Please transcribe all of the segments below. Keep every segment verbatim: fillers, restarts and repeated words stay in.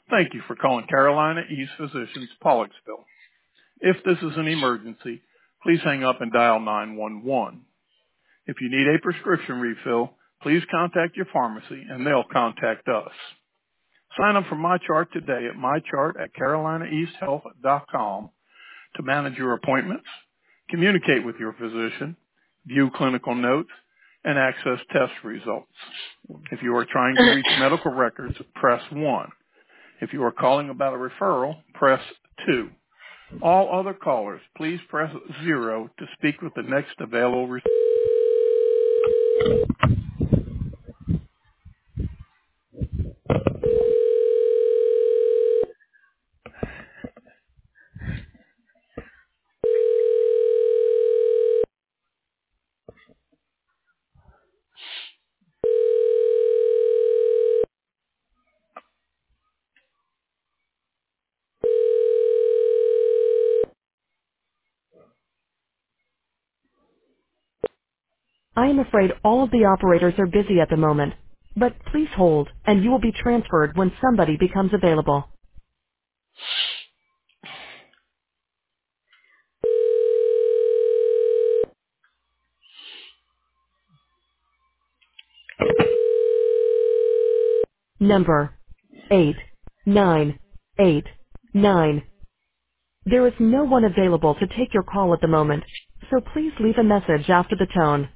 Thank you for calling Carolina East Physicians, Pollocksville. If this is an emergency, please hang up and dial nine one one. If you need a prescription refill, please contact your pharmacy and they'll contact us. Sign up for MyChart today at mychart at carolina east health dot com to manage your appointments, communicate with your physician, view clinical notes, and access test results. If you are trying to reach medical records, press one. If you are calling about a referral, press two. All other callers, please press zero to speak with the next available re- I am afraid all of the operators are busy at the moment, but please hold and you will be transferred when somebody becomes available. Number eight nine eight nine. There is no one available to take your call at the moment, so please leave a message after the tone.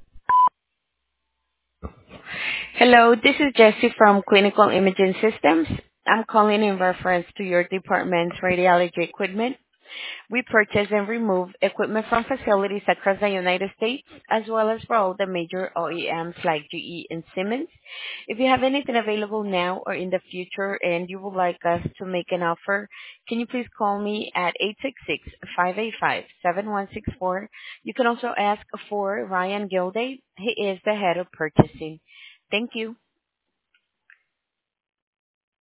Hello, this is Jessie from Clinical Imaging Systems. I'm calling in reference to your department's radiology equipment. We purchase and remove equipment from facilities across the United States, as well as for all the major O E Ms like G E and Siemens. If you have anything available now or in the future and you would like us to make an offer, can you please call me at eight six six, five eight five, seven one six four. You can also ask for Ryan Gilday. He is the head of purchasing. Thank you.